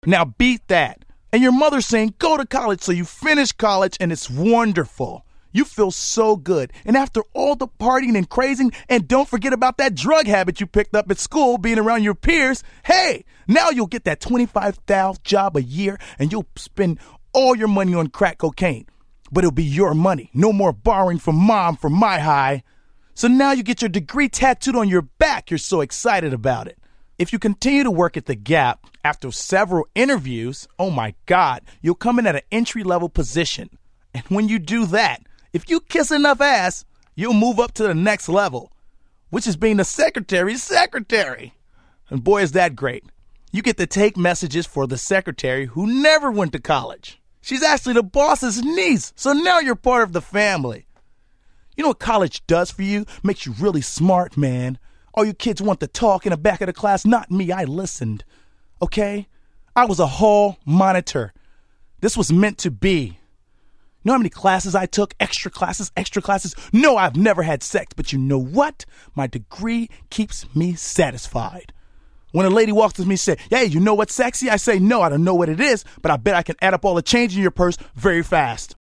Now beat that. And your mother's saying, go to college, so you finish college and it's wonderful. You feel so good. And after all the partying and crazing, and don't forget about that drug habit you picked up at school, being around your peers, hey, now you'll get that $25,000 job a year and you'll spend all your money on crack cocaine. But it'll be your money. No more borrowing from mom for my high. So now you get your degree tattooed on your back. You're so excited about it. If you continue to work at the Gap after several interviews, oh my God, you'll come in at an entry-level position. And when you do that, if you kiss enough ass, you'll move up to the next level, which is being the secretary's secretary. And boy, is that great. You get to take messages for the secretary who never went to college. She's actually the boss's niece, so now you're part of the family. You know what college does for you? Makes you really smart, man. All you kids want to talk in the back of the class. Not me, I listened. Okay? I was a hall monitor. This was meant to be. You know how many classes I took? Extra classes? No, I've never had sex. But you know what? My degree keeps me satisfied. When a lady walks with me and says, hey, you know what's sexy? I say, no, I don't know what it is, but I bet I can add up all the change in your purse very fast.